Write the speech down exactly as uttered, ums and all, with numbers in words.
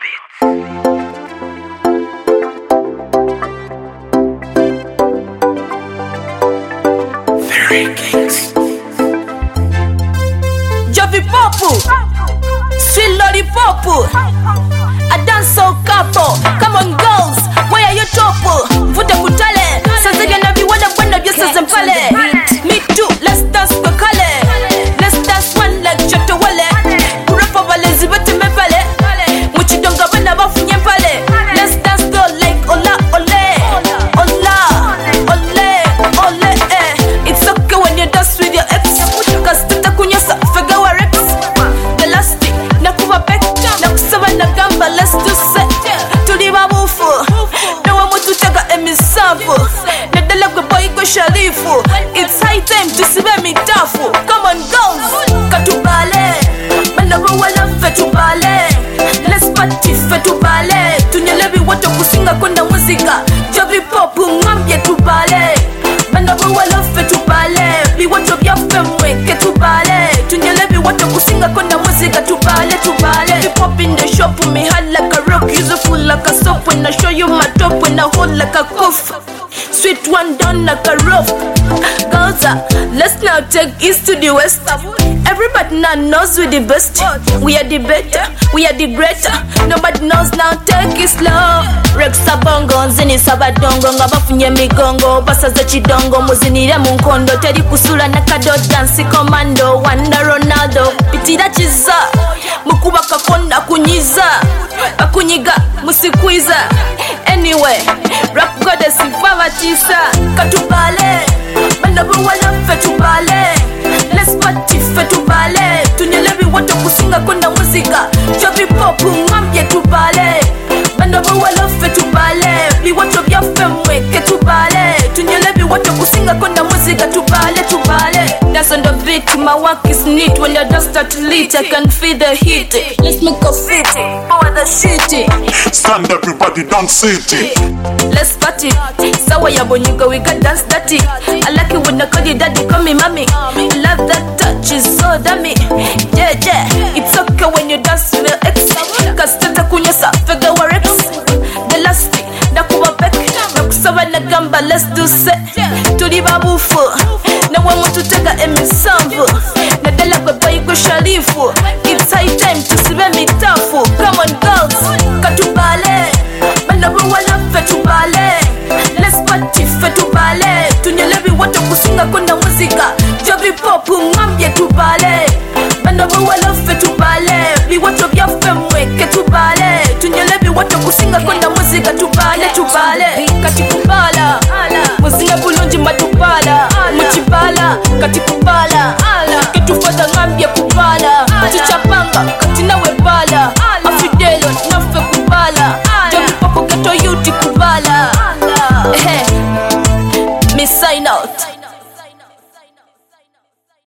Javi Popu, sweet lollipop, I dance so capo. Come on girls, where are you topo? Vuta kutale, sazega na viwanda bwana vyasa zempale. Me too, let's dance kwa kale. Let's dance one like Joto Wale. Kurapa valezi bete mevale. Muchidonga bana bafunye pale. Let's dance girl like Ola Ole. Ola, Ole, Ole eh. It's okay when you dance with your ex. Cause tata kunyasa, fega wa rex. The last thing, nakuwa pek. Nakusaba na gamba, let's do set. Tuliwa mufu, na wa mutu taga emisafu. Nadala kwa boy kwa sharifu. It's high time to sibe mitafu. Come on girls, katubale. Balawa wala fetubale. Let's party fetubale. Tunyelevi watu kusinga kwenda muzika. Javi Popu ngambye tubale. Balawa wala fetubale. Bi watu bya femwe ketubale. Tunyelevi watu kusinga kwenda muzika. Tubale tubale. Hip hop in the shop me hard like a rock. Useful like a soap when I show you my top. When I hold like a cuff. Sweet one down like a rough. Gaza, let's now take east to the west. Everybody now knows we the best. We are the better, we are the greater. Nobody knows now, take it slow. Rexa bongo, nzini sabadongo. Ngabafunye migongo, basa za chidongo. Muzinire munkondo, teri kusula nakado. Dance commando, Wanda Ronaldo. Pitira chiza, mukuba kakonda kunyiza. Akunyiga, musikwiza. Anyway, rap goddess ifava chisa. Katubale, banabu wala fetubale. Let's party fetubale. Tunyelevi watu kusinga kwenda muzika. Javi Popu ngambye tubale. Banabu wala fetubale. Bi watu bya femwe ketubale. Tunyelevi watu kusinga kwenda muzika. Tubale tubale. Dance on the beat, my work is neat. When your dance start to lit, I can feel the heat. Let's make a fit, power the shit. Stand everybody, dance it. Let's party. Sawa ya bonyuga, we got dance dirty. I like it when I call you daddy, call me mommy. Love that touch is so dummy. Yeah, yeah. It's okay when you dance with your ex. Cause tata kunyasa, fega wa rex. The last thing, nakuwa pek. Nakusaba na gamba, let's do set. Tuliba bufu. Na wa mutu tega emisambu. Nadala kwa bayi kwa sharifu. It's high time to sibe mitafu. Come on girls, katubale. Banabu wala fetubale. Let's party fetubale. Tunyelevi watu kusinga kwenda muzika. Javi Popu ngambye tubale. Banabu wala fetubale. Bi watu bya femwe ketubale. Tunyelevi watu kusinga kwenda muzika. Tubale tubale. Katikubala muzinga bulungi matubala. Muchibala katikubala. Ketufada ngambye kubala. Chichapanga